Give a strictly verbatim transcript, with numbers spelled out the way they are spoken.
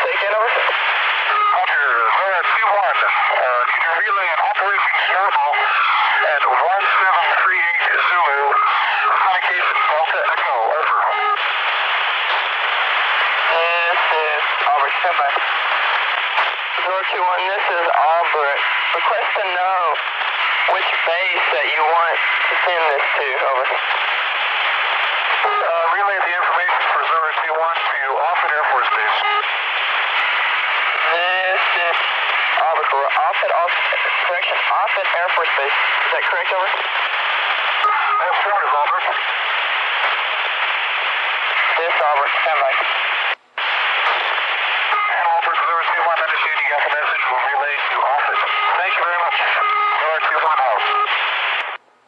Take it over. Roger, Zora two one. Uh, need to relay an operation normal at one seven three eight Zulu. Communication Delta Echo, over. This is Albert, stand by. Zora two one, this is Albert. Request to know which base that you want to send this to, over. Uh, relay the information for Zora two one to Offutt Air Force Base. This is Albert, Offutt, Offutt, correction, Offutt Air Force Base. Is that correct, over? Affirmative, Albert. This Albert, stand by. And Albert, Zora two one, understanding you got the message. We'll relay to Offutt. Thank you very much.